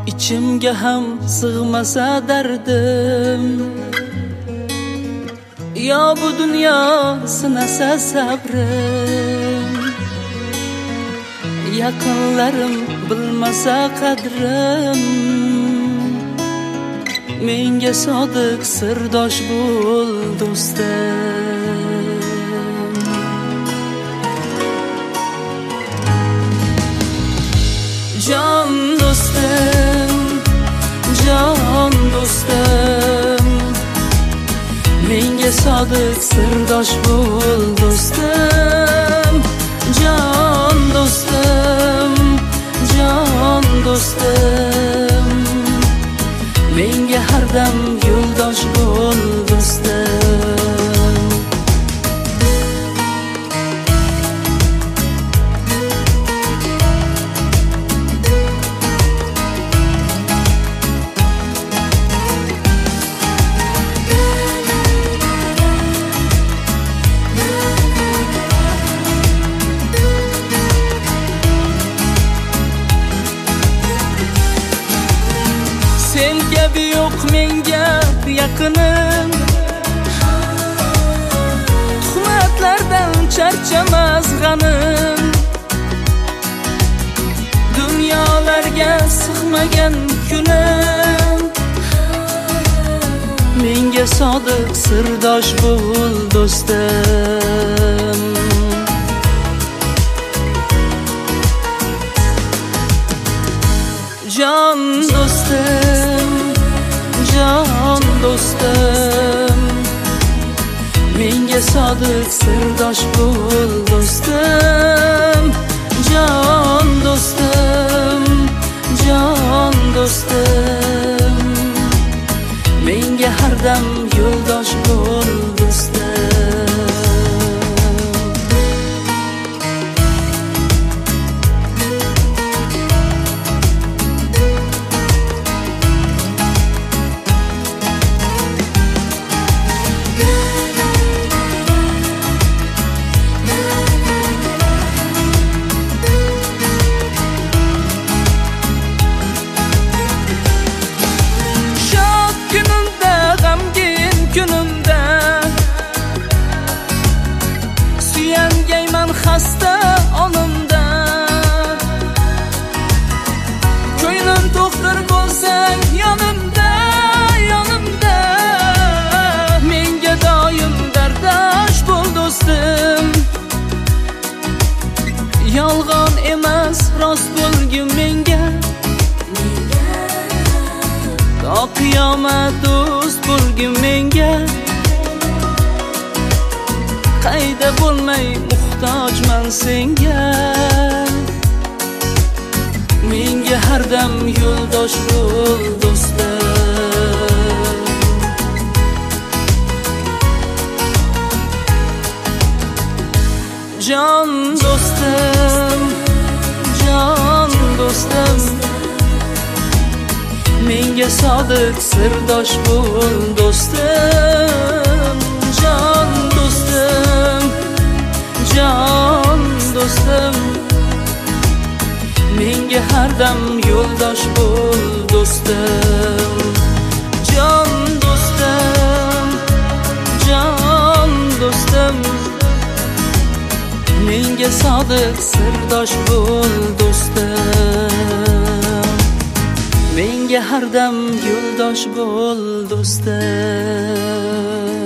ichimga ham sig'masa dardim. Yo bu dunyo sinasa sabrim, yaqinlarim bilmasa qadrim. Menga sodiq sirdosh bo'l do'stim. Jon do'stim, jon do'stim, menga sodiq sirdosh bo'l do'stim. Jon do'stim, jon do'stim, menga har dam yo'ldosh bo'l do'stim. Sen kabi yo'q menga yaqinim, tuhmatlardan charchamas g'anim. Dunyolarga sig'magan kunim, menga sodiq sirdosh bo'l do'stim. Jon do'stim, jon do'stim, menga sodiq sirdosh bo'l do'stim. Jon do'stim, jon do'stim, menga har dam yo'ldosh bo'l do'stim. Xasta onimda, ko'nglim to'xtir bo'lsang yonimda, yonimda. Menga doim dardosh bo'l do'stim. Yolg'on emas rost bo'lgin menga, to qiyomat do'st bo'lgin menga. Qayda bo'lmay muhtojman senga, menga har dam yo'ldosh bo'l do'stim. Jon do'stim, jon do'stim, menga sodiq sirdosh bo'l do'stim. Jon do'stim, jon do'stim, menga har dam yo'ldosh bo'l do'stim. Jon do'stim, jon do'stim, menga sodiq sirdosh bo'l do'stim. Menga har dam yo'ldosh bo'l do'stim.